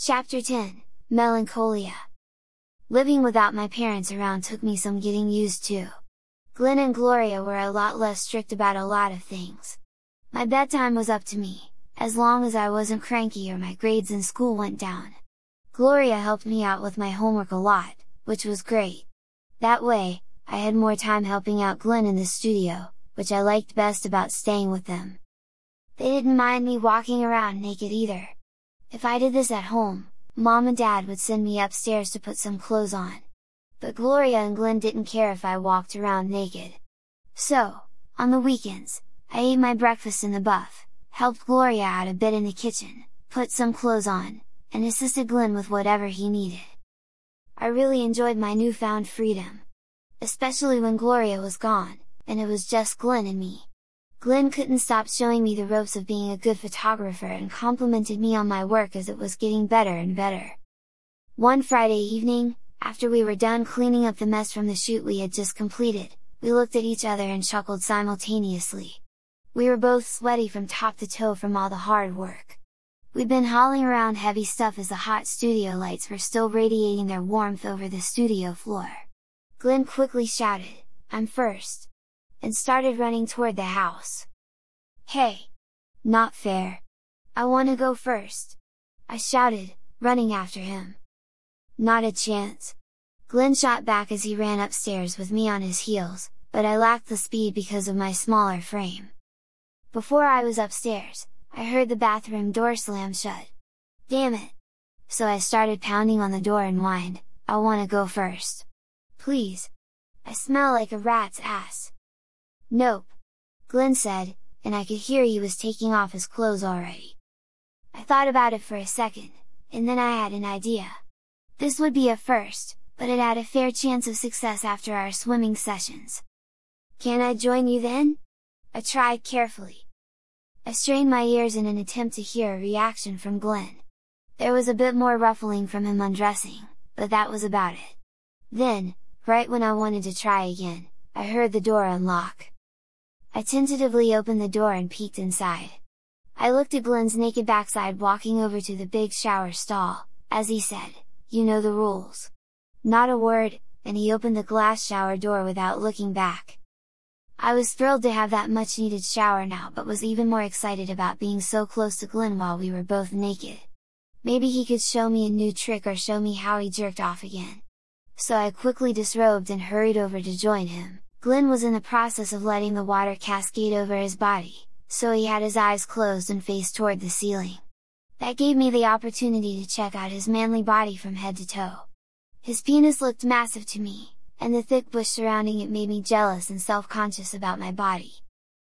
Chapter 10, Melancholia. Living without my parents around took me some getting used to. Glenn and Gloria were a lot less strict about a lot of things. My bedtime was up to me, as long as I wasn't cranky or my grades in school went down. Gloria helped me out with my homework a lot, which was great. That way, I had more time helping out Glenn in the studio, which I liked best about staying with them. They didn't mind me walking around naked either. If I did this at home, Mom and Dad would send me upstairs to put some clothes on. But Gloria and Glenn didn't care if I walked around naked. So, on the weekends, I ate my breakfast in the buff, helped Gloria out a bit in the kitchen, put some clothes on, and assisted Glenn with whatever he needed. I really enjoyed my newfound freedom. Especially when Gloria was gone, and it was just Glenn and me. Glenn couldn't stop showing me the ropes of being a good photographer and complimented me on my work as it was getting better and better. One Friday evening, after we were done cleaning up the mess from the shoot we had just completed, we looked at each other and chuckled simultaneously. We were both sweaty from top to toe from all the hard work. We'd been hauling around heavy stuff as the hot studio lights were still radiating their warmth over the studio floor. Glenn quickly shouted, "I'm first!" and started running toward the house. "Hey! Not fair! I wanna go first!" I shouted, running after him. "Not a chance!" Glenn shot back as he ran upstairs with me on his heels, but I lacked the speed because of my smaller frame. Before I was upstairs, I heard the bathroom door slam shut. Damn it! So I started pounding on the door and whined, "I wanna go first! Please! I smell like a rat's ass!" "Nope," Glenn said, and I could hear he was taking off his clothes already. I thought about it for a second, and then I had an idea. This would be a first, but it had a fair chance of success after our swimming sessions. "Can I join you then?" I tried carefully. I strained my ears in an attempt to hear a reaction from Glenn. There was a bit more ruffling from him undressing, but that was about it. Then, right when I wanted to try again, I heard the door unlock. I tentatively opened the door and peeked inside. I looked at Glenn's naked backside walking over to the big shower stall, as he said, "You know the rules." Not a word, and he opened the glass shower door without looking back. I was thrilled to have that much needed shower now, but was even more excited about being so close to Glenn while we were both naked. Maybe he could show me a new trick or show me how he jerked off again. So I quickly disrobed and hurried over to join him. Glenn was in the process of letting the water cascade over his body, so he had his eyes closed and faced toward the ceiling. That gave me the opportunity to check out his manly body from head to toe. His penis looked massive to me, and the thick bush surrounding it made me jealous and self-conscious about my body.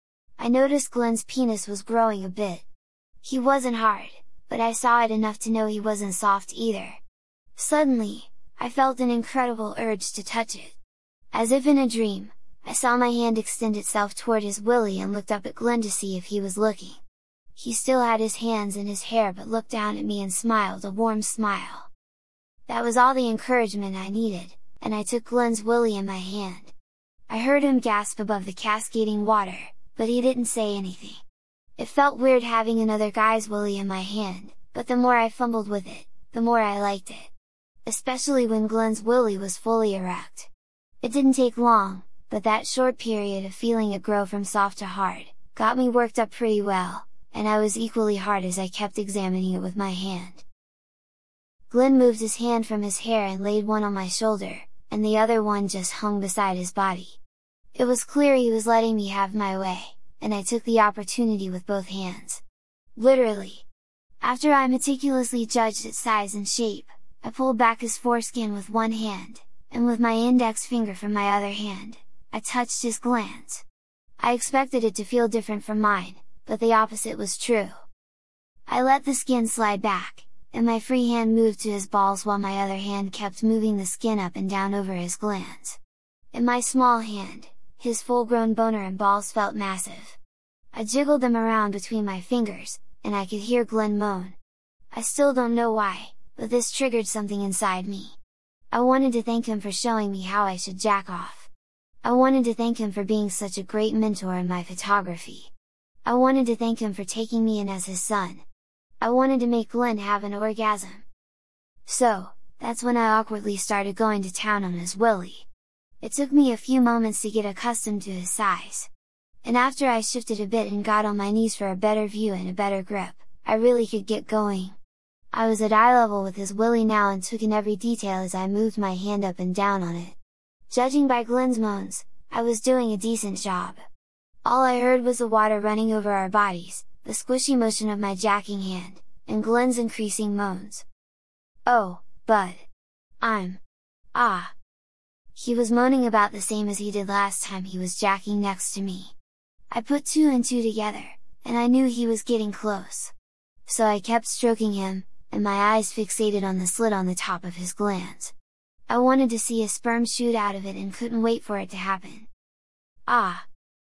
I noticed Glenn's penis was growing a bit. He wasn't hard, but I saw it enough to know he wasn't soft either. Suddenly, I felt an incredible urge to touch it. As if in a dream, I saw my hand extend itself toward his willy and looked up at Glenn to see if he was looking. He still had his hands in his hair but looked down at me and smiled a warm smile. That was all the encouragement I needed, and I took Glenn's willy in my hand. I heard him gasp above the cascading water, but he didn't say anything. It felt weird having another guy's willy in my hand, but the more I fumbled with it, the more I liked it. Especially when Glenn's willy was fully erect. It didn't take long, but that short period of feeling it grow from soft to hard, got me worked up pretty well, and I was equally hard as I kept examining it with my hand. Glenn moved his hand from his hair and laid one on my shoulder, and the other one just hung beside his body. It was clear he was letting me have my way, and I took the opportunity with both hands. Literally! After I meticulously judged its size and shape, I pulled back his foreskin with one hand, and with my index finger from my other hand, I touched his glands. I expected it to feel different from mine, but the opposite was true. I let the skin slide back, and my free hand moved to his balls while my other hand kept moving the skin up and down over his glands. In my small hand, his full-grown boner and balls felt massive. I jiggled them around between my fingers, and I could hear Glenn moan. I still don't know why, but this triggered something inside me. I wanted to thank him for showing me how I should jack off. I wanted to thank him for being such a great mentor in my photography. I wanted to thank him for taking me in as his son. I wanted to make Glenn have an orgasm. So, that's when I awkwardly started going to town on his willy. It took me a few moments to get accustomed to his size. And after I shifted a bit and got on my knees for a better view and a better grip, I really could get going. I was at eye level with his willy now and took in every detail as I moved my hand up and down on it. Judging by Glenn's moans, I was doing a decent job. All I heard was the water running over our bodies, the squishy motion of my jacking hand, and Glenn's increasing moans. "Oh, bud! Ah!" He was moaning about the same as he did last time he was jacking next to me. I put two and two together, and I knew he was getting close. So I kept stroking him, and my eyes fixated on the slit on the top of his glands. I wanted to see a sperm shoot out of it and couldn't wait for it to happen. Ah!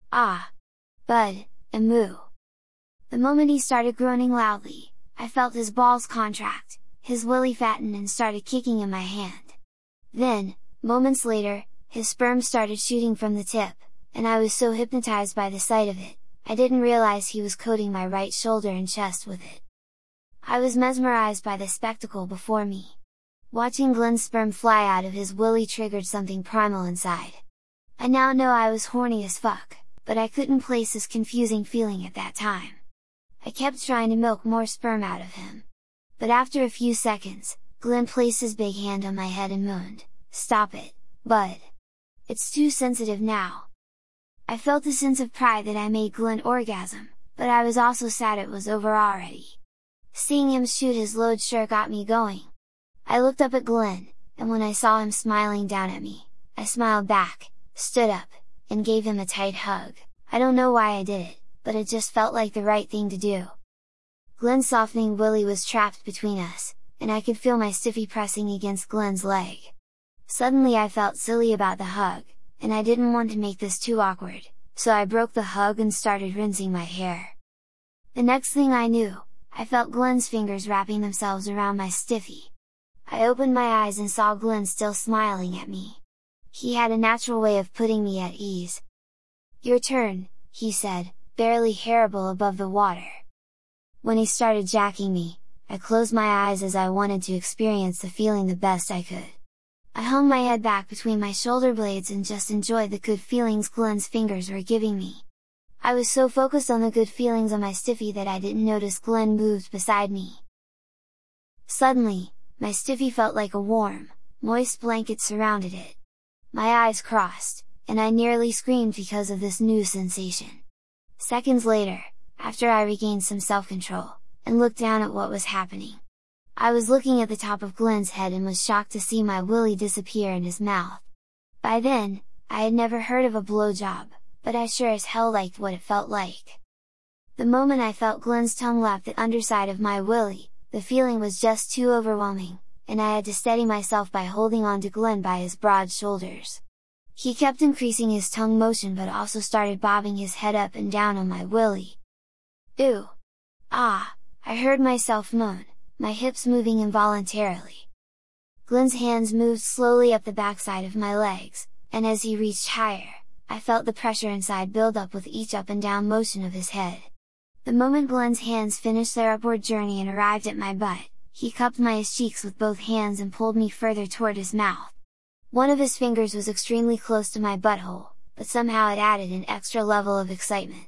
Bud, and moo! The moment he started groaning loudly, I felt his balls contract, his willy fatten and started kicking in my hand. Then, moments later, his sperm started shooting from the tip, and I was so hypnotized by the sight of it, I didn't realize he was coating my right shoulder and chest with it. I was mesmerized by the spectacle before me. Watching Glenn's sperm fly out of his willy triggered something primal inside. I now know I was horny as fuck, but I couldn't place this confusing feeling at that time. I kept trying to milk more sperm out of him. But after a few seconds, Glenn placed his big hand on my head and moaned, "Stop it, bud! It's too sensitive now!" I felt a sense of pride that I made Glenn orgasm, but I was also sad it was over already. Seeing him shoot his load sure got me going. I looked up at Glenn, and when I saw him smiling down at me, I smiled back, stood up, and gave him a tight hug. I don't know why I did it, but it just felt like the right thing to do. Glenn's softening willy was trapped between us, and I could feel my stiffy pressing against Glenn's leg. Suddenly I felt silly about the hug, and I didn't want to make this too awkward, so I broke the hug and started rinsing my hair. The next thing I knew, I felt Glenn's fingers wrapping themselves around my stiffy. I opened my eyes and saw Glenn still smiling at me. He had a natural way of putting me at ease. "Your turn," he said, barely hairable above the water. When he started jacking me, I closed my eyes as I wanted to experience the feeling the best I could. I hung my head back between my shoulder blades and just enjoyed the good feelings Glenn's fingers were giving me. I was so focused on the good feelings on my stiffy that I didn't notice Glenn moved beside me. Suddenly, my stiffy felt like a warm, moist blanket surrounded it. My eyes crossed, and I nearly screamed because of this new sensation. Seconds later, after I regained some self-control, and looked down at what was happening, I was looking at the top of Glenn's head and was shocked to see my willy disappear in his mouth. By then, I had never heard of a blowjob, but I sure as hell liked what it felt like. The moment I felt Glenn's tongue lap the underside of my willy, the feeling was just too overwhelming, and I had to steady myself by holding on to Glenn by his broad shoulders. He kept increasing his tongue motion but also started bobbing his head up and down on my willy. "Ew! Ah!" I heard myself moan, my hips moving involuntarily. Glenn's hands moved slowly up the backside of my legs, and as he reached higher, I felt the pressure inside build up with each up and down motion of his head. The moment Glenn's hands finished their upward journey and arrived at my butt, he cupped my cheeks with both hands and pulled me further toward his mouth. One of his fingers was extremely close to my butthole, but somehow it added an extra level of excitement.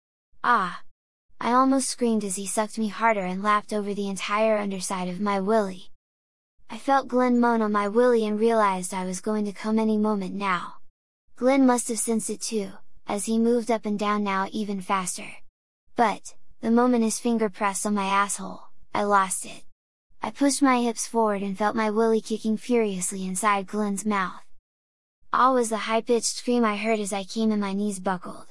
"Ah!" I almost screamed as he sucked me harder and lapped over the entire underside of my willy. I felt Glenn moan on my willy and realized I was going to come any moment now. Glenn must have sensed it too, as he moved up and down now even faster. But, the moment his finger pressed on my asshole, I lost it. I pushed my hips forward and felt my willy kicking furiously inside Glenn's mouth. "Ah" was the high-pitched scream I heard as I came and my knees buckled.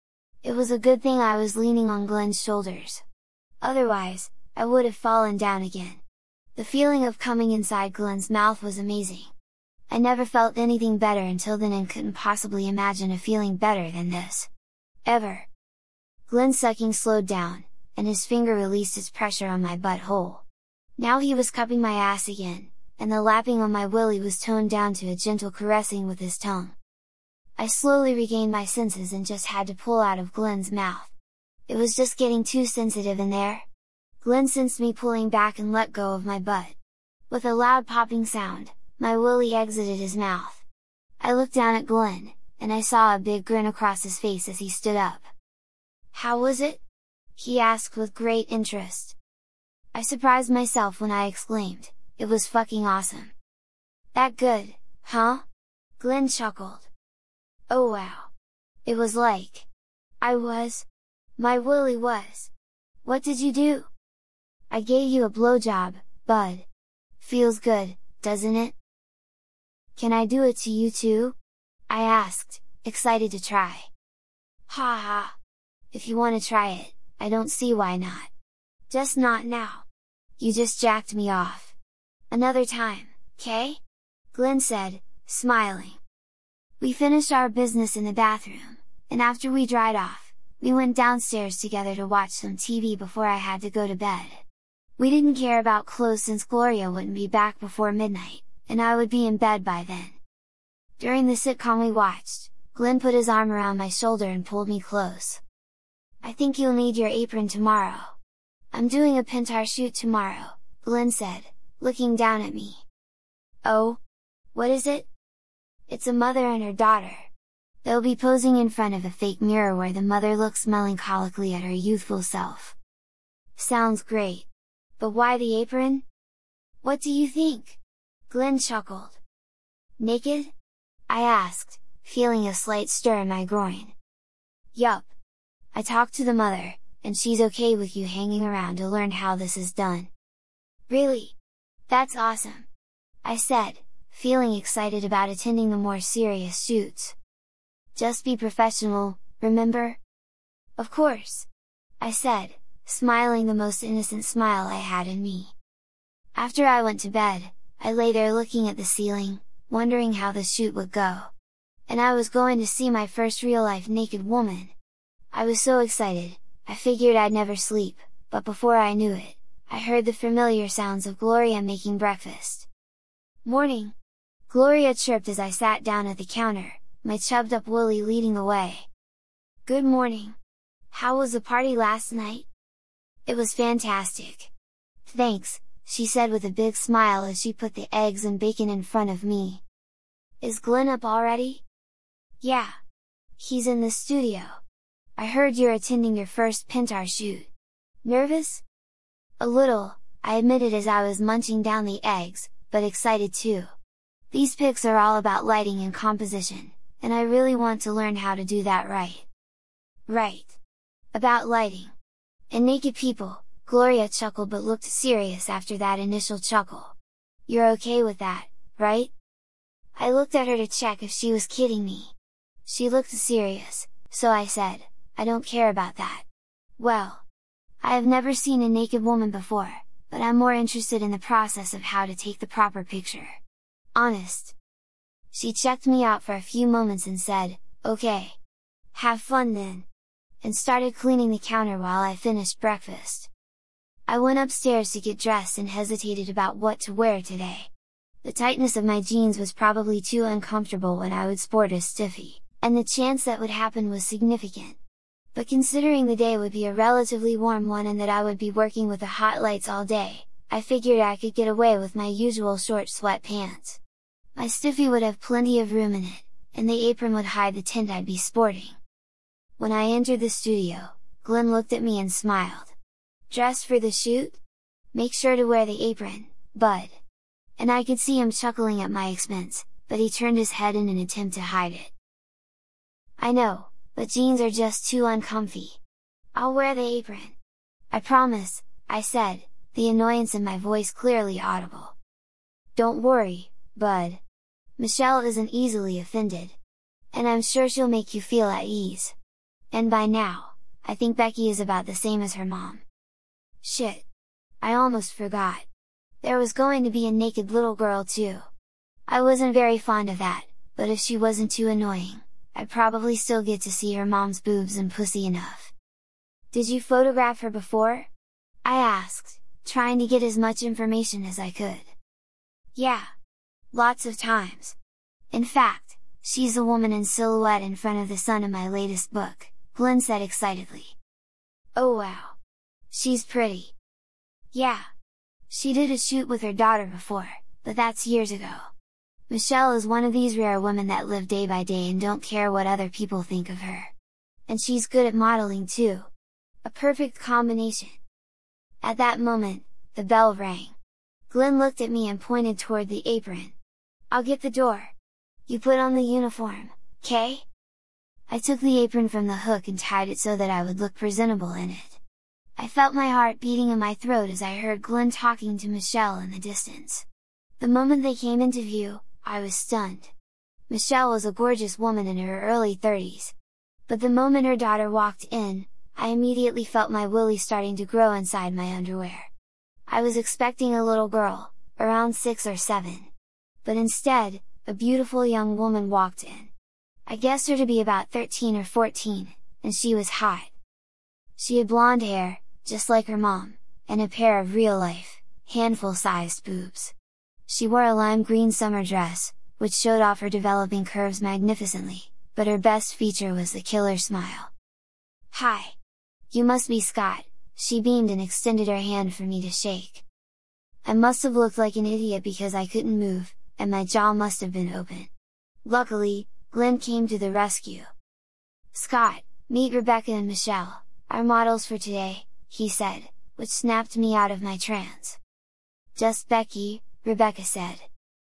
It was a good thing I was leaning on Glenn's shoulders. Otherwise, I would have fallen down again. The feeling of coming inside Glenn's mouth was amazing. I never felt anything better until then and couldn't possibly imagine a feeling better than this. Ever. Glenn's sucking slowed down, and his finger released its pressure on my butthole. Now he was cupping my ass again, and the lapping on my willy was toned down to a gentle caressing with his tongue. I slowly regained my senses and just had to pull out of Glenn's mouth. It was just getting too sensitive in there. Glenn sensed me pulling back and let go of my butt. With a loud popping sound, my willy exited his mouth. I looked down at Glenn, and I saw a big grin across his face as he stood up. "How was it?" he asked with great interest. I surprised myself when I exclaimed, "It was fucking awesome!" "That good, huh?" Glenn chuckled. "Oh wow! It was like... my willy was... What did you do?" "I gave you a blowjob, bud. Feels good, doesn't it?" "Can I do it to you too?" I asked, excited to try. "Ha ha! If you wanna try it, I don't see why not. Just not now. You just jacked me off. Another time, 'kay?" Glenn said, smiling. We finished our business in the bathroom, and after we dried off, we went downstairs together to watch some TV before I had to go to bed. We didn't care about clothes since Gloria wouldn't be back before midnight, and I would be in bed by then. During the sitcom we watched, Glenn put his arm around my shoulder and pulled me close. "I think you'll need your apron tomorrow. I'm doing a pintar shoot tomorrow," Glenn said, looking down at me. "Oh? What is it?" "It's a mother and her daughter. They'll be posing in front of a fake mirror where the mother looks melancholically at her youthful self." "Sounds great! But why the apron?" "What do you think?" Glenn chuckled. "Naked?" I asked, feeling a slight stir in my groin. "Yup! I talked to the mother, and she's okay with you hanging around to learn how this is done." "Really? That's awesome!" I said, feeling excited about attending the more serious shoots. "Just be professional, remember?" "Of course!" I said, smiling the most innocent smile I had in me. After I went to bed, I lay there looking at the ceiling, wondering how the shoot would go. And I was going to see my first real-life naked woman! I was so excited, I figured I'd never sleep, but before I knew it, I heard the familiar sounds of Gloria making breakfast. "Morning!" Gloria chirped as I sat down at the counter, my chubbed up willy leading the way. "Good morning! How was the party last night?" "It was fantastic! Thanks," she said with a big smile as she put the eggs and bacon in front of me. "Is Glenn up already?" "Yeah! He's in the studio! I heard you're attending your first pintar shoot. Nervous?" "A little," I admitted as I was munching down the eggs, but excited too. These pics are all about lighting and composition, and I really want to learn how to do that right. "Right! About lighting! And naked people," Gloria chuckled but looked serious after that initial chuckle. "You're okay with that, right?" I looked at her to check if she was kidding me. She looked serious, so I said, "I don't care about that." "Well, I have never seen a naked woman before, but I'm more interested in the process of how to take the proper picture. Honest." She checked me out for a few moments and said, "Okay. Have fun then," and started cleaning the counter while I finished breakfast. I went upstairs to get dressed and hesitated about what to wear today. The tightness of my jeans was probably too uncomfortable when I would sport a stiffy, and the chance that would happen was significant. But considering the day would be a relatively warm one and that I would be working with the hot lights all day, I figured I could get away with my usual short sweatpants. My stiffy would have plenty of room in it, and the apron would hide the tint I'd be sporting. When I entered the studio, Glenn looked at me and smiled. "Dressed for the shoot? Make sure to wear the apron, bud!" And I could see him chuckling at my expense, but he turned his head in an attempt to hide it. "I know, but jeans are just too uncomfy. I'll wear the apron. I promise," I said, the annoyance in my voice clearly audible. "Don't worry, bud. Michelle isn't easily offended. And I'm sure she'll make you feel at ease. And by now, I think Becky is about the same as her mom." Shit! I almost forgot! There was going to be a naked little girl too! I wasn't very fond of that, but if she wasn't too annoying, I'd probably still get to see her mom's boobs and pussy enough. "Did you photograph her before?" I asked, trying to get as much information as I could. "Yeah! Lots of times! In fact, she's a woman in silhouette in front of the sun in my latest book," Glenn said excitedly. "Oh wow! She's pretty!" "Yeah! She did a shoot with her daughter before, but that's years ago. Michelle is one of these rare women that live day by day and don't care what other people think of her. And she's good at modeling too. A perfect combination. At that moment, the bell rang. Glenn looked at me and pointed toward the apron. "I'll get the door. You put on the uniform, 'kay?" I took the apron from the hook and tied it so that I would look presentable in it. I felt my heart beating in my throat as I heard Glenn talking to Michelle in the distance. The moment they came into view, I was stunned. Michelle was a gorgeous woman in her early 30s. But the moment her daughter walked in, I immediately felt my willy starting to grow inside my underwear. I was expecting a little girl, around 6 or 7. But instead, a beautiful young woman walked in. I guessed her to be about 13 or 14, and she was hot. She had blonde hair, just like her mom, and a pair of real-life, handful-sized boobs. She wore a lime green summer dress, which showed off her developing curves magnificently, but her best feature was the killer smile. "Hi! You must be Scott," she beamed and extended her hand for me to shake. I must have looked like an idiot because I couldn't move, and my jaw must have been open. Luckily, Glenn came to the rescue. "Scott, meet Rebecca and Michelle, our models for today," he said, which snapped me out of my trance. "Just Becky," Rebecca said.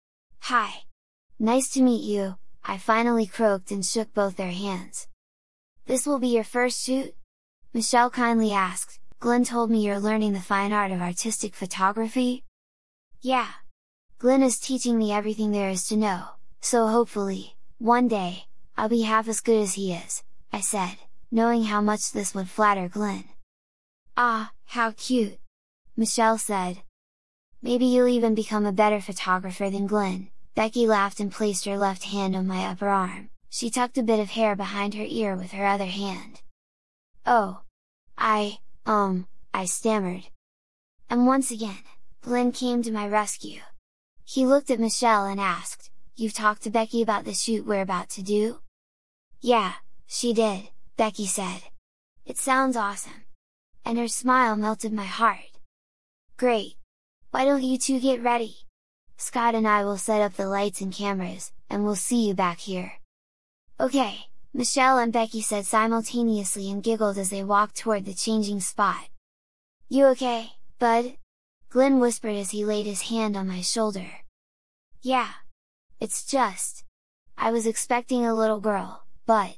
"Hi! Nice to meet you," I finally croaked and shook both their hands. "This will be your first shoot?" Michelle kindly asked. "Glenn told me you're learning the fine art of artistic photography?" "Yeah. Glenn is teaching me everything there is to know, so hopefully, one day, I'll be half as good as he is," I said, knowing how much this would flatter Glenn. "Ah, how cute!" Michelle said. "Maybe you'll even become a better photographer than Glenn." Becky laughed and placed her left hand on my upper arm. She tucked a bit of hair behind her ear with her other hand. "Oh! I stammered. And once again, Glenn came to my rescue. He looked at Michelle and asked, "You've talked to Becky about the shoot we're about to do?" "Yeah, she did," Becky said. "It sounds awesome." And her smile melted my heart. "Great! Why don't you two get ready? Scott and I will set up the lights and cameras, and we'll see you back here." "Okay," Michelle and Becky said simultaneously and giggled as they walked toward the changing spot. "You okay, bud?" Glenn whispered as he laid his hand on my shoulder. "Yeah. It's just... I was expecting a little girl, but..."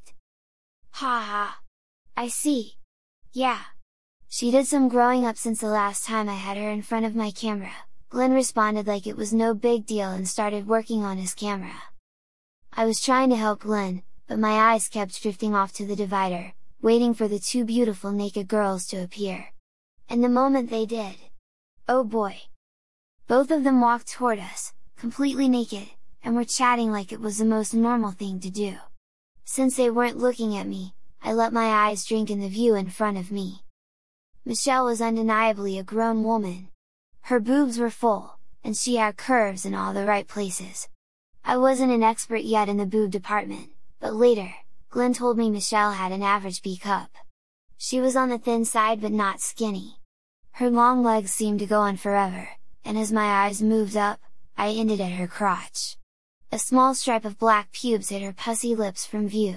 "Ha ha! I see! Yeah! She did some growing up since the last time I had her in front of my camera," Glenn responded like it was no big deal and started working on his camera. I was trying to help Glenn, but my eyes kept drifting off to the divider, waiting for the two beautiful naked girls to appear. And the moment they did... oh boy! Both of them walked toward us, completely naked, and were chatting like it was the most normal thing to do. Since they weren't looking at me, I let my eyes drink in the view in front of me. Michelle was undeniably a grown woman. Her boobs were full, and she had curves in all the right places. I wasn't an expert yet in the boob department, but later, Glenn told me Michelle had an average B cup. She was on the thin side but not skinny. Her long legs seemed to go on forever, and as my eyes moved up, I ended at her crotch. A small stripe of black pubes hid her pussy lips from view.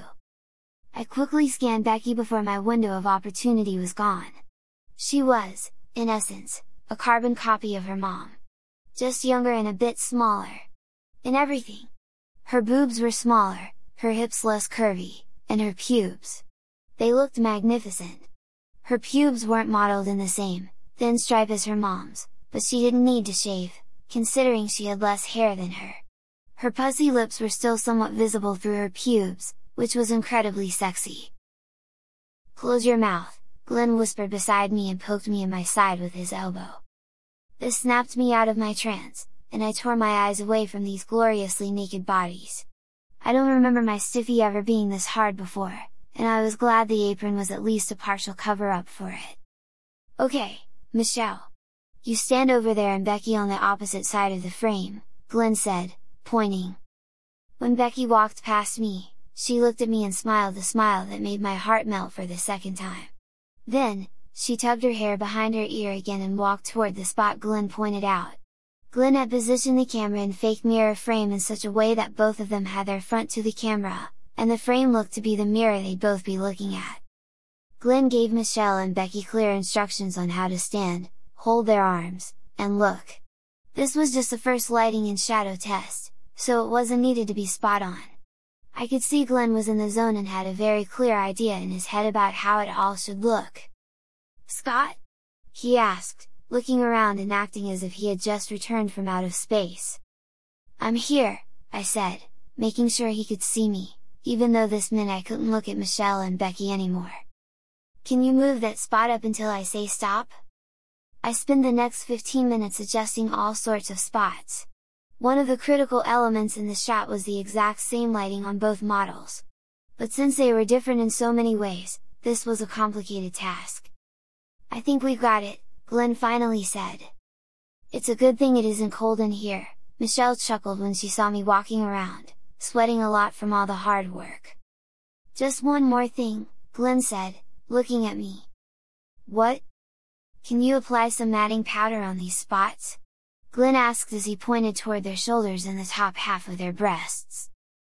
I quickly scanned Becky before my window of opportunity was gone. She was, in essence, a carbon copy of her mom. Just younger and a bit smaller. In everything. Her boobs were smaller, her hips less curvy, and her pubes. They looked magnificent. Her pubes weren't modeled in the same thin stripe as her mom's, but she didn't need to shave, considering she had less hair than her. Her pussy lips were still somewhat visible through her pubes, which was incredibly sexy. "Close your mouth," Glenn whispered beside me and poked me in my side with his elbow. This snapped me out of my trance, and I tore my eyes away from these gloriously naked bodies. I don't remember my stiffy ever being this hard before, and I was glad the apron was at least a partial cover-up for it. "Okay, Michelle. You stand over there and Becky on the opposite side of the frame," Glenn said, pointing. When Becky walked past me, she looked at me and smiled a smile that made my heart melt for the second time. Then, She tugged her hair behind her ear again and walked toward the spot Glenn pointed out. Glenn had positioned the camera in fake mirror frame in such a way that both of them had their front to the camera, and the frame looked to be the mirror they'd both be looking at. Glenn gave Michelle and Becky clear instructions on how to stand, hold their arms, and look. This was just the first lighting and shadow test, so it wasn't needed to be spot on. I could see Glenn was in the zone and had a very clear idea in his head about how it all should look. "Scott?" he asked, looking around and acting as if he had just returned from out of space. "I'm here," I said, making sure he could see me, even though this meant I couldn't look at Michelle and Becky anymore. "Can you move that spot up until I say stop?" I spent the next 15 minutes adjusting all sorts of spots. One of the critical elements in the shot was the exact same lighting on both models. But since they were different in so many ways, this was a complicated task. "I think we've got it," Glenn finally said. "It's a good thing it isn't cold in here," Michelle chuckled when she saw me walking around, sweating a lot from all the hard work. "Just one more thing," Glenn said, looking at me. "What?" "Can you apply some matting powder on these spots?" Glenn asked as he pointed toward their shoulders and the top half of their breasts.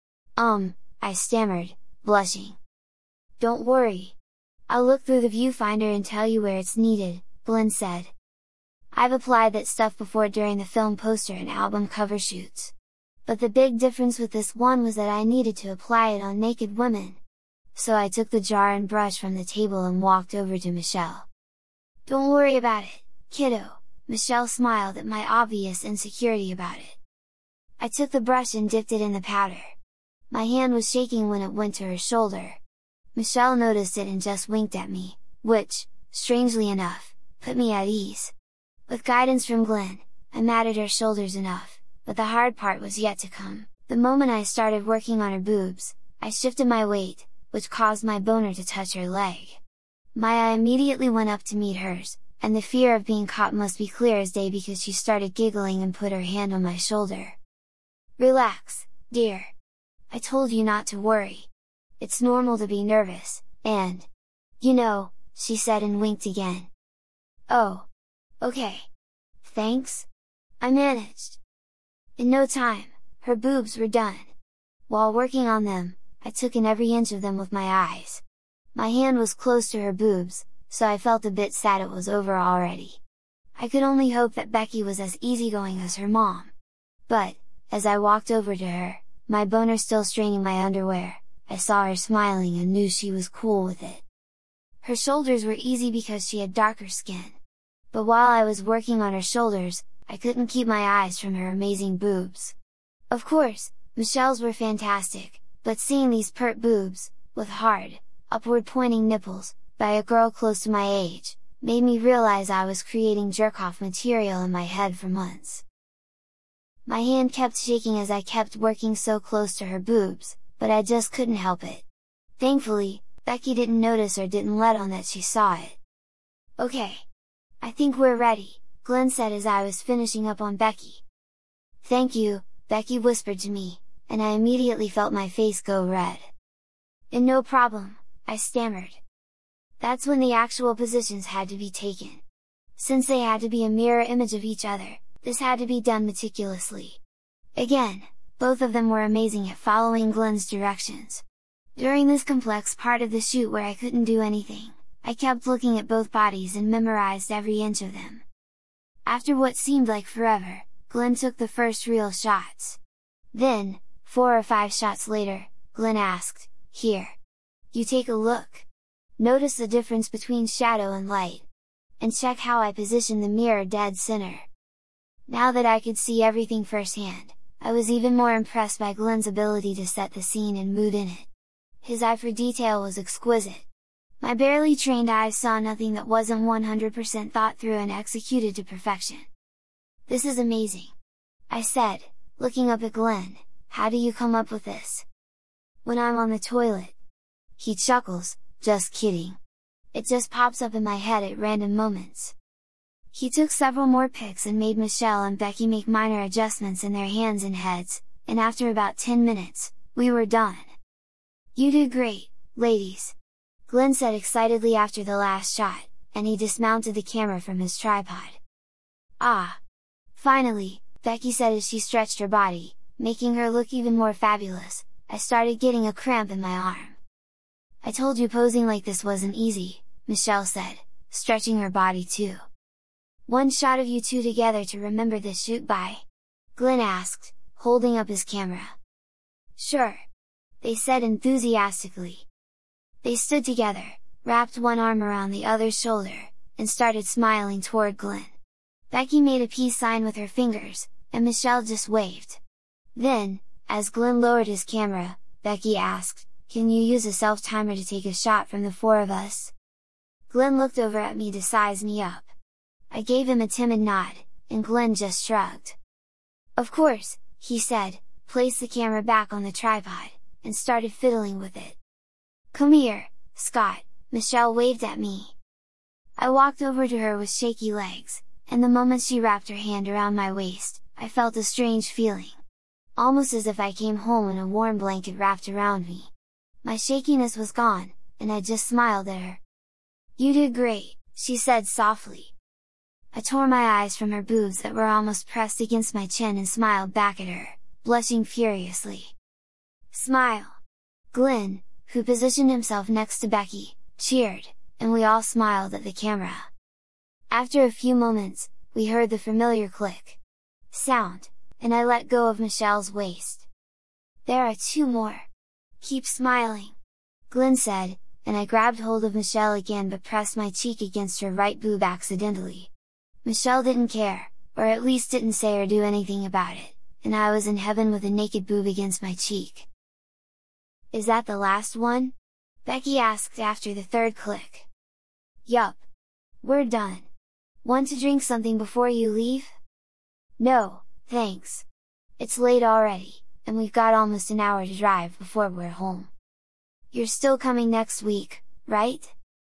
I stammered, blushing. "Don't worry. I'll look through the viewfinder and tell you where it's needed," Glenn said. "I've applied that stuff before during the film poster and album cover shoots. But the big difference with this one was that I needed to apply it on naked women. So I took the jar and brush from the table and walked over to Michelle. "Don't worry about it, kiddo," Michelle smiled at my obvious insecurity about it. I took the brush and dipped it in the powder. My hand was shaking when it went to her shoulder. Michelle noticed it and just winked at me, which, strangely enough, put me at ease. With guidance from Glenn, I matted her shoulders enough, but the hard part was yet to come. The moment I started working on her boobs, I shifted my weight, which caused my boner to touch her leg. My eye immediately went up to meet hers, and the fear of being caught must be clear as day because she started giggling and put her hand on my shoulder. "Relax, dear. I told you not to worry. It's normal to be nervous, and she said and winked again. "Oh. Okay. Thanks." I managed. In no time, her boobs were done. While working on them, I took in every inch of them with my eyes. My hand was close to her boobs, so I felt a bit sad it was over already. I could only hope that Becky was as easygoing as her mom. But, as I walked over to her, my boner still straining my underwear, I saw her smiling and knew she was cool with it. Her shoulders were easy because she had darker skin. But while I was working on her shoulders, I couldn't keep my eyes from her amazing boobs. Of course, Michelle's were fantastic, but seeing these pert boobs, with hard, upward pointing nipples, by a girl close to my age, made me realize I was creating jerk-off material in my head for months. My hand kept shaking as I kept working so close to her boobs, but I just couldn't help it. Thankfully, Becky didn't notice or didn't let on that she saw it. "Okay. I think we're ready," Glenn said as I was finishing up on Becky. "Thank you," Becky whispered to me, and I immediately felt my face go red. "No problem," I stammered. That's when the actual positions had to be taken. Since they had to be a mirror image of each other, this had to be done meticulously. Again, both of them were amazing at following Glenn's directions. During this complex part of the shoot where I couldn't do anything, I kept looking at both bodies and memorized every inch of them. After what seemed like forever, Glenn took the first real shots. Then, 4 or 5 shots later, Glenn asked, "Here. You take a look. Notice the difference between shadow and light. And check how I position the mirror dead center." Now that I could see everything firsthand, I was even more impressed by Glenn's ability to set the scene and mood in it. His eye for detail was exquisite. My barely trained eyes saw nothing that wasn't 100% thought through and executed to perfection. "This is amazing," I said, looking up at Glenn. "How do you come up with this?" "When I'm on the toilet." He chuckles, "Just kidding. It just pops up in my head at random moments." He took several more pics and made Michelle and Becky make minor adjustments in their hands and heads, and after about 10 minutes, we were done. "You did great, ladies!" Glenn said excitedly after the last shot, and he dismounted the camera from his tripod. "Ah! Finally," Becky said as she stretched her body, making her look even more fabulous. "I started getting a cramp in my arm." "I told you posing like this wasn't easy," Michelle said, stretching her body too. "One shot of you two together to remember this shoot by?" Glenn asked, holding up his camera. "Sure!" they said enthusiastically. They stood together, wrapped one arm around the other's shoulder, and started smiling toward Glenn. Becky made a peace sign with her fingers, and Michelle just waved. Then, as Glenn lowered his camera, Becky asked, "Can you use a self-timer to take a shot from the four of us?" Glenn looked over at me to size me up. I gave him a timid nod, and Glenn just shrugged. "Of course," he said, placed the camera back on the tripod, and started fiddling with it. "Come here, Scott," Michelle waved at me. I walked over to her with shaky legs, and the moment she wrapped her hand around my waist, I felt a strange feeling. Almost as if I came home and a warm blanket wrapped around me. My shakiness was gone, and I just smiled at her. "You did great," she said softly. I tore my eyes from her boobs that were almost pressed against my chin and smiled back at her, blushing furiously. "Smile!" Glenn, who positioned himself next to Becky, cheered, and we all smiled at the camera. After a few moments, we heard the familiar click sound, and I let go of Michelle's waist. "There are two more! Keep smiling!" Glenn said, and I grabbed hold of Michelle again but pressed my cheek against her right boob accidentally. Michelle didn't care, or at least didn't say or do anything about it, and I was in heaven with a naked boob against my cheek. "Is that the last one?" Becky asked after the third click. "Yup! We're done! Want to drink something before you leave?" "No, thanks! It's late already, and we've got almost an hour to drive before we're home." "You're still coming next week, right?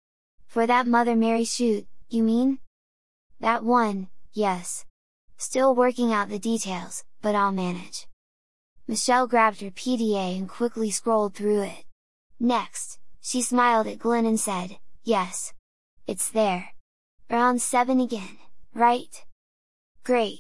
For that Mother Mary shoot, you mean?" "That one, yes. Still working out the details, but I'll manage." Michelle grabbed her PDA and quickly scrolled through it. Next, she smiled at Glenn and said, "Yes! It's there! Round 7 again, right?" "Great!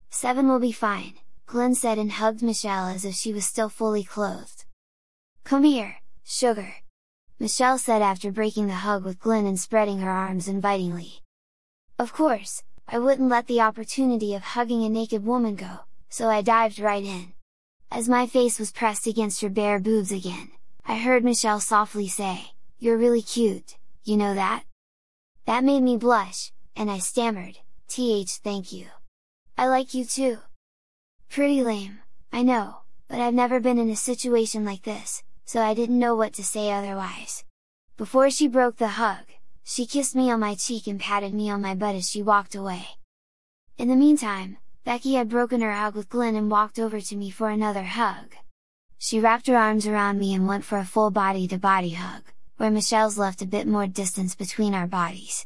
7 will be fine," Glenn said and hugged Michelle as if she was still fully clothed. "Come here, sugar!" Michelle said after breaking the hug with Glenn and spreading her arms invitingly. Of course, I wouldn't let the opportunity of hugging a naked woman go, so I dived right in. As my face was pressed against her bare boobs again, I heard Michelle softly say, "You're really cute, you know that?" That made me blush, and I stammered, "Thank you. I like you too." Pretty lame, I know, but I've never been in a situation like this, so I didn't know what to say otherwise. Before she broke the hug, she kissed me on my cheek and patted me on my butt as she walked away. In the meantime, Becky had broken her hug with Glenn and walked over to me for another hug. She wrapped her arms around me and went for a full body-to-body hug, where Michelle's left a bit more distance between our bodies.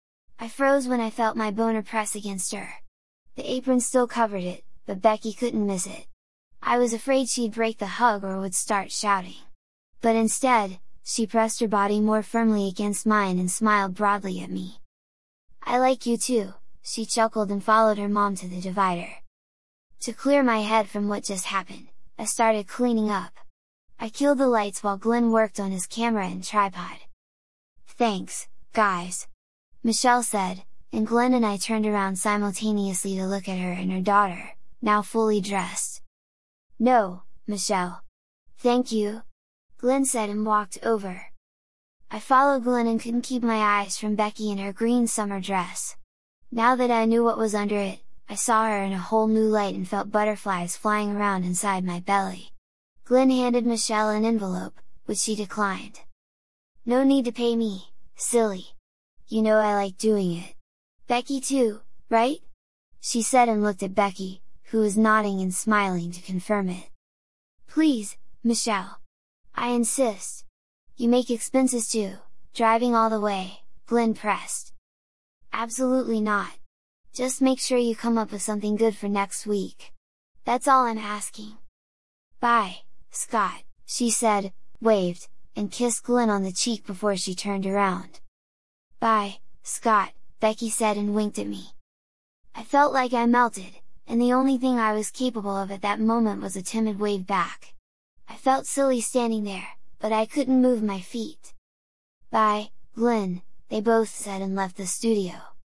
I froze when I felt my boner press against her. The apron still covered it, but Becky couldn't miss it. I was afraid she'd break the hug or would start shouting. But instead, she pressed her body more firmly against mine and smiled broadly at me. "I like you too," she chuckled and followed her mom to the divider. To clear my head from what just happened, I started cleaning up. I killed the lights while Glenn worked on his camera and tripod. "Thanks, guys," Michelle said, and Glenn and I turned around simultaneously to look at her and her daughter, now fully dressed. "No, Michelle. Thank you," Glenn said and walked over. I followed Glenn and couldn't keep my eyes from Becky in her green summer dress. Now that I knew what was under it, I saw her in a whole new light and felt butterflies flying around inside my belly. Glenn handed Michelle an envelope, which she declined. "No need to pay me, silly. You know I like doing it. Becky too, right?" she said and looked at Becky, who was nodding and smiling to confirm it. "Please, Michelle. I insist. You make expenses too, driving all the way," Glenn pressed. "Absolutely not. Just make sure you come up with something good for next week. That's all I'm asking." "Bye, Scott," she said, waved, and kissed Glenn on the cheek before she turned around. "Bye, Scott," Becky said and winked at me. I felt like I melted, and the only thing I was capable of at that moment was a timid wave back. I felt silly standing there, but I couldn't move my feet. "Bye, Glenn," they both said and left the studio.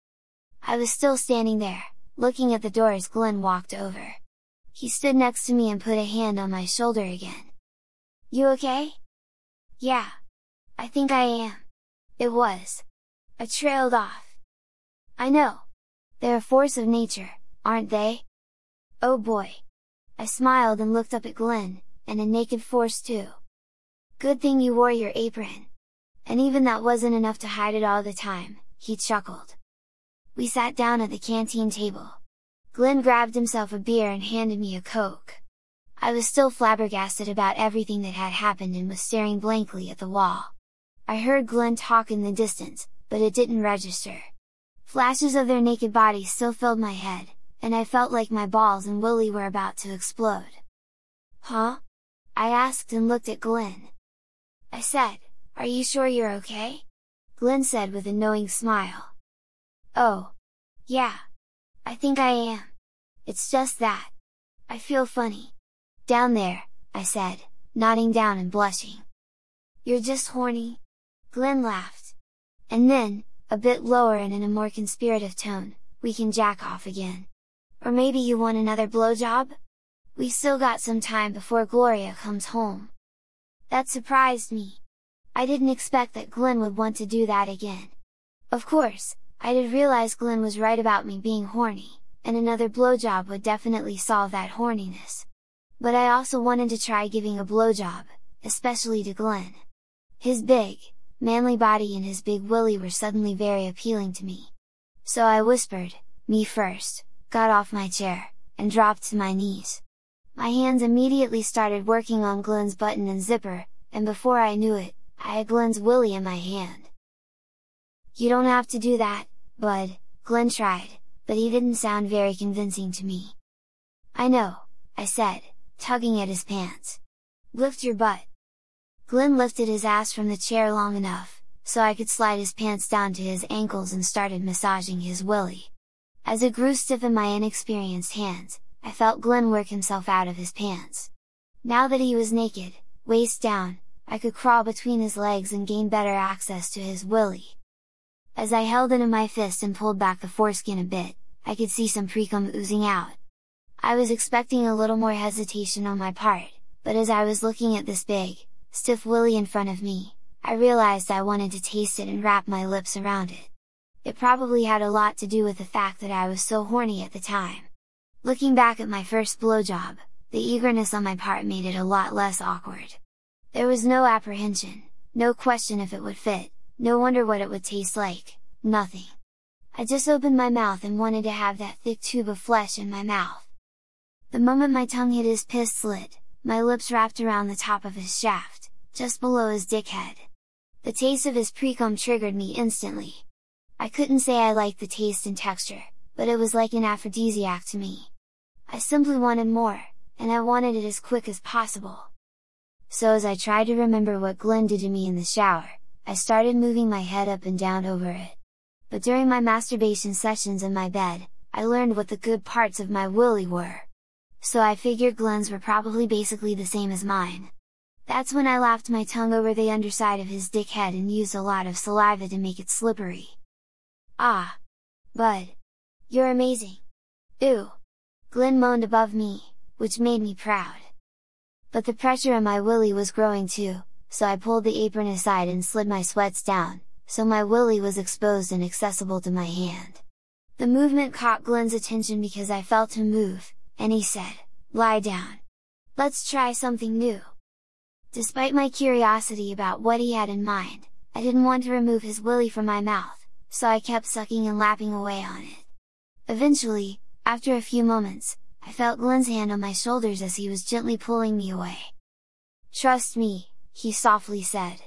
I was still standing there, looking at the door as Glenn walked over. He stood next to me and put a hand on my shoulder again. "You okay?" "Yeah. I think I am." It was. I trailed off. "I know. They're a force of nature, aren't they?" "Oh boy!" I smiled and looked up at Glenn, "and a naked force too. Good thing you wore your apron. And even that wasn't enough to hide it all the time," he chuckled. We sat down at the canteen table. Glenn grabbed himself a beer and handed me a Coke. I was still flabbergasted about everything that had happened and was staring blankly at the wall. I heard Glenn talk in the distance, but it didn't register. Flashes of their naked bodies still filled my head, and I felt like my balls and willy were about to explode. "Huh?" I asked and looked at Glenn. I said, "Are you sure you're okay?" Glenn said with a knowing smile. "Oh! Yeah! I think I am. It's just that I feel funny down there," I said, nodding down and blushing. "You're just horny?" Glenn laughed. And then, a bit lower and in a more conspirative tone, "We can jack off again. Or maybe you want another blowjob? We still got some time before Gloria comes home." That surprised me. I didn't expect that Glenn would want to do that again. Of course, I did realize Glenn was right about me being horny, and another blowjob would definitely solve that horniness. But I also wanted to try giving a blowjob, especially to Glenn. His big, manly body and his big willy were suddenly very appealing to me. So I whispered, "Me first," got off my chair, and dropped to my knees. My hands immediately started working on Glenn's button and zipper, and before I knew it, I had Glenn's willy in my hand. "You don't have to do that, bud," Glenn tried, but he didn't sound very convincing to me. "I know," I said, tugging at his pants. "Lift your butt." Glenn lifted his ass from the chair long enough, so I could slide his pants down to his ankles and started massaging his willy. As it grew stiff in my inexperienced hands, I felt Glenn work himself out of his pants. Now that he was naked, waist down, I could crawl between his legs and gain better access to his willy. As I held it in my fist and pulled back the foreskin a bit, I could see some precum oozing out. I was expecting a little more hesitation on my part, but as I was looking at this big, stiff willy in front of me, I realized I wanted to taste it and wrap my lips around it. It probably had a lot to do with the fact that I was so horny at the time. Looking back at my first blowjob, the eagerness on my part made it a lot less awkward. There was no apprehension, no question if it would fit, no wonder what it would taste like, nothing. I just opened my mouth and wanted to have that thick tube of flesh in my mouth. The moment my tongue hit his piss slit, my lips wrapped around the top of his shaft, just below his dickhead. The taste of his precum triggered me instantly. I couldn't say I liked the taste and texture, but it was like an aphrodisiac to me. I simply wanted more, and I wanted it as quick as possible. So as I tried to remember what Glenn did to me in the shower, I started moving my head up and down over it. But during my masturbation sessions in my bed, I learned what the good parts of my willy were. So I figured Glenn's were probably basically the same as mine. That's when I lapped my tongue over the underside of his dickhead and used a lot of saliva to make it slippery. "Ah! Bud! You're amazing! Ew!" Glenn moaned above me, which made me proud. But the pressure on my willy was growing too, so I pulled the apron aside and slid my sweats down, so my willy was exposed and accessible to my hand. The movement caught Glenn's attention because I felt him move, and he said, "Lie down. Let's try something new." Despite my curiosity about what he had in mind, I didn't want to remove his willy from my mouth, so I kept sucking and lapping away on it. Eventually, after a few moments, I felt Glenn's hand on my shoulders as he was gently pulling me away. "Trust me," he softly said.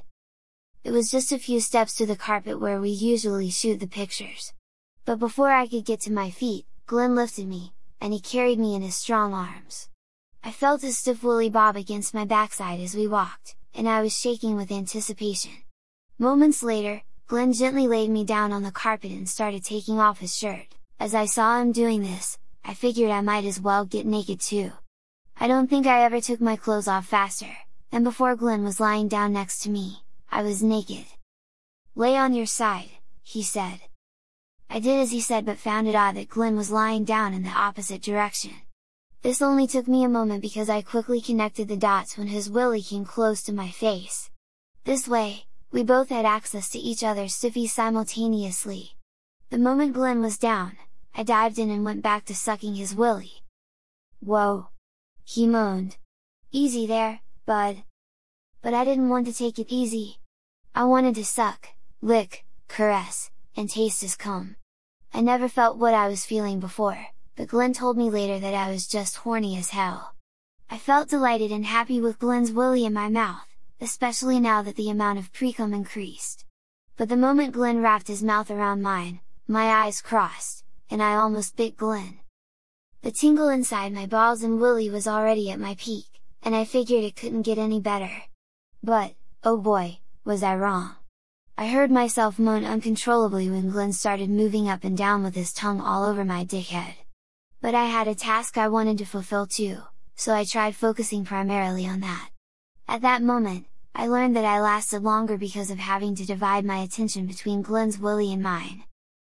It was just a few steps to the carpet where we usually shoot the pictures. But before I could get to my feet, Glenn lifted me, and he carried me in his strong arms. I felt his stiff willy bob against my backside as we walked, and I was shaking with anticipation. Moments later, Glenn gently laid me down on the carpet and started taking off his shirt. As I saw him doing this, I figured I might as well get naked too. I don't think I ever took my clothes off faster, and before Glenn was lying down next to me, I was naked. "Lay on your side," he said. I did as he said, but found it odd that Glenn was lying down in the opposite direction. This only took me a moment because I quickly connected the dots when his willy came close to my face. This way, we both had access to each other's stiffies simultaneously. The moment Glenn was down, I dived in and went back to sucking his willy. "Whoa!" he moaned. "Easy there, bud." But I didn't want to take it easy. I wanted to suck, lick, caress, and taste his cum. I never felt what I was feeling before, but Glenn told me later that I was just horny as hell. I felt delighted and happy with Glenn's willy in my mouth, especially now that the amount of pre-cum increased. But the moment Glenn wrapped his mouth around mine, my eyes crossed, and I almost bit Glenn. The tingle inside my balls and willy was already at my peak, and I figured it couldn't get any better. But, oh boy, was I wrong! I heard myself moan uncontrollably when Glenn started moving up and down with his tongue all over my dickhead. But I had a task I wanted to fulfill too, so I tried focusing primarily on that. At that moment, I learned that I lasted longer because of having to divide my attention between Glenn's willy and mine.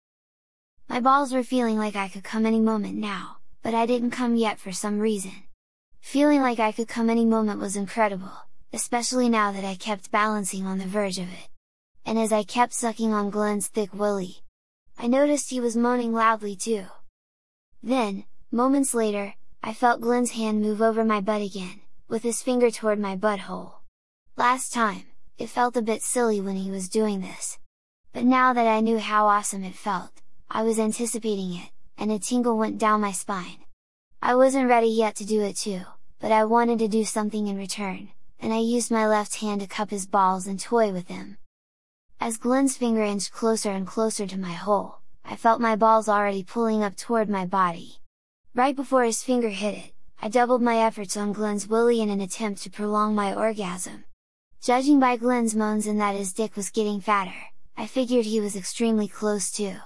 My balls were feeling like I could come any moment now, but I didn't come yet for some reason. Feeling like I could come any moment was incredible, especially now that I kept balancing on the verge of it. And as I kept sucking on Glenn's thick willy, I noticed he was moaning loudly too. Then, moments later, I felt Glenn's hand move over my butt again, with his finger toward my butthole. Last time, it felt a bit silly when he was doing this. But now that I knew how awesome it felt, I was anticipating it, and a tingle went down my spine. I wasn't ready yet to do it too, but I wanted to do something in return, and I used my left hand to cup his balls and toy with them. As Glenn's finger inched closer and closer to my hole, I felt my balls already pulling up toward my body. Right before his finger hit it, I doubled my efforts on Glenn's willy in an attempt to prolong my orgasm. Judging by Glenn's moans and that his dick was getting fatter, I figured he was extremely close too.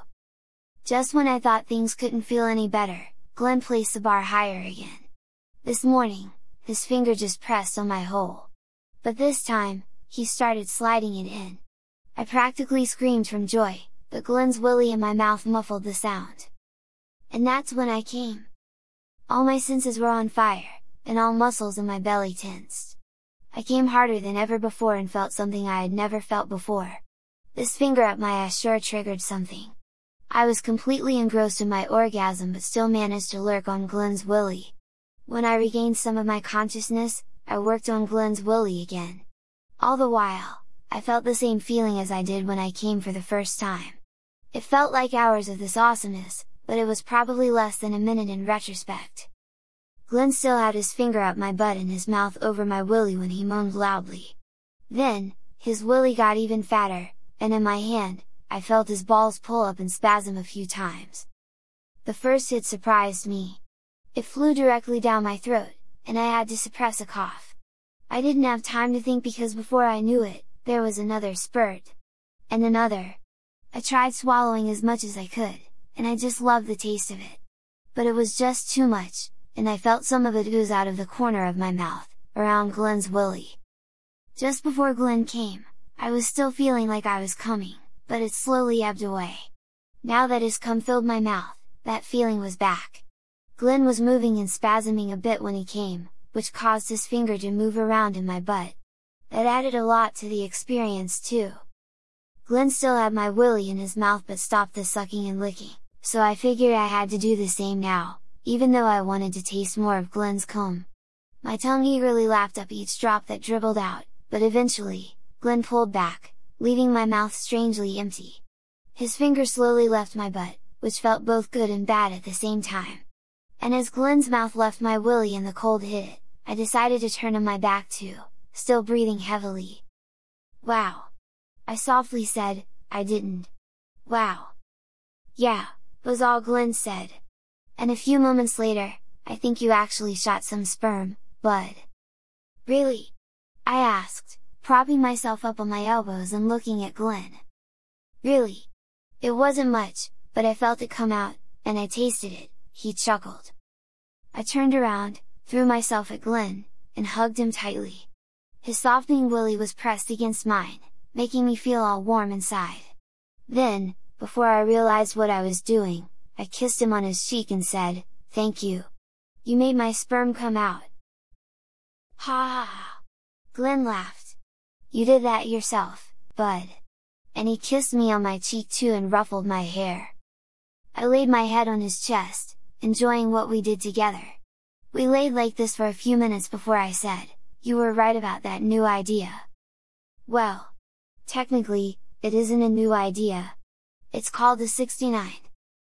Just when I thought things couldn't feel any better, Glenn placed the bar higher again. This morning, his finger just pressed on my hole. But this time, he started sliding it in. I practically screamed from joy, but Glenn's willy in my mouth muffled the sound. And that's when I came. All my senses were on fire, and all muscles in my belly tensed. I came harder than ever before and felt something I had never felt before. This finger up my ass sure triggered something. I was completely engrossed in my orgasm but still managed to lurk on Glenn's willy. When I regained some of my consciousness, I worked on Glenn's willy again. All the while, I felt the same feeling as I did when I came for the first time. It felt like hours of this awesomeness, but it was probably less than a minute in retrospect. Glenn still had his finger up my butt and his mouth over my willy when he moaned loudly. Then, his willy got even fatter, and in my hand, I felt his balls pull up and spasm a few times. The first hit surprised me. It flew directly down my throat, and I had to suppress a cough. I didn't have time to think because before I knew it, there was another spurt. And another. I tried swallowing as much as I could, and I just loved the taste of it. But it was just too much, and I felt some of it ooze out of the corner of my mouth, around Glenn's willy. Just before Glenn came, I was still feeling like I was coming, but it slowly ebbed away. Now that his cum filled my mouth, that feeling was back. Glenn was moving and spasming a bit when he came, which caused his finger to move around in my butt. That added a lot to the experience too. Glenn still had my willy in his mouth but stopped the sucking and licking, so I figured I had to do the same now, even though I wanted to taste more of Glenn's cum. My tongue eagerly lapped up each drop that dribbled out, but eventually, Glenn pulled back, leaving my mouth strangely empty. His finger slowly left my butt, which felt both good and bad at the same time. And as Glenn's mouth left my willy and the cold hit it, I decided to turn on my back too, still breathing heavily. "Wow!" I softly said. "I didn't." "Wow!" "Yeah," was all Glenn said. "And a few moments later, I think you actually shot some sperm, bud." "Really?" I asked, propping myself up on my elbows and looking at Glenn. Really? It wasn't much, but I felt it come out, and I tasted it," he chuckled. I turned around, threw myself at Glenn, and hugged him tightly. His softening willy was pressed against mine, making me feel all warm inside. Then, before I realized what I was doing, I kissed him on his cheek and said, "Thank you. You made my sperm come out." Ha ha ha! Glenn laughed. "You did that yourself, bud." And he kissed me on my cheek too and ruffled my hair. I laid my head on his chest, enjoying what we did together. We laid like this for a few minutes before I said, "You were right about that new idea." Well, technically, it isn't a new idea. It's called the 69.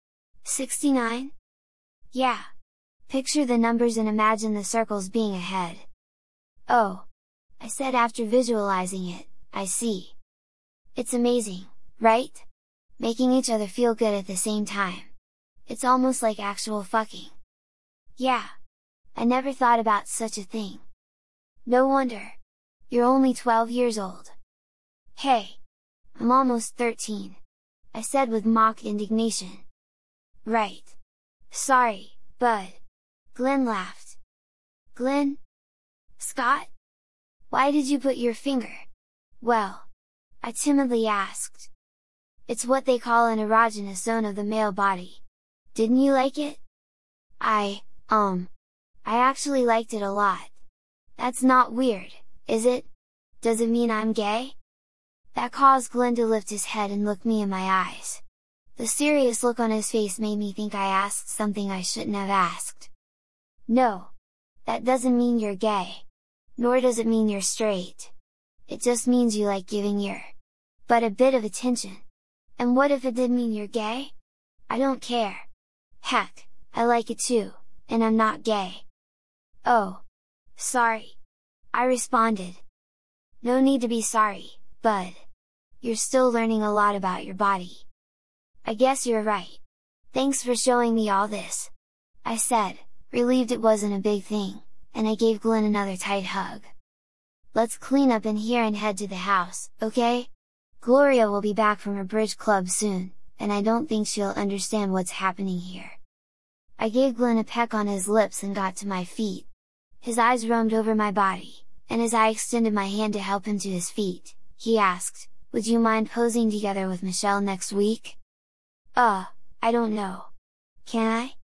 69? Yeah. Picture the numbers and imagine the circles being ahead. Oh! I said after visualizing it, "I see." It's amazing, right? Making each other feel good at the same time. It's almost like actual fucking. Yeah. I never thought about such a thing. No wonder. You're only 12 years old. Hey! I'm almost 13. I said with mock indignation. Right. Sorry, bud. Glenn laughed. Glenn? Scott? Why did you put your finger? Well, I timidly asked. It's what they call an erogenous zone of the male body. Didn't you like it? I actually liked it a lot. That's not weird, is it? Does it mean I'm gay? That caused Glenn to lift his head and look me in my eyes. The serious look on his face made me think I asked something I shouldn't have asked. No. That doesn't mean you're gay. Nor does it mean you're straight. It just means you like giving your butt a bit of attention. And what if it did mean you're gay? I don't care. Heck, I like it too, and I'm not gay. Oh. Sorry. I responded. No need to be sorry, bud. You're still learning a lot about your body. I guess you're right. Thanks for showing me all this. I said, relieved it wasn't a big thing, and I gave Glenn another tight hug. Let's clean up in here and head to the house, okay? Gloria will be back from her bridge club soon, and I don't think she'll understand what's happening here. I gave Glenn a peck on his lips and got to my feet. His eyes roamed over my body, and as I extended my hand to help him to his feet, he asked, "Would you mind posing together with Michelle next week?" I don't know. Can I?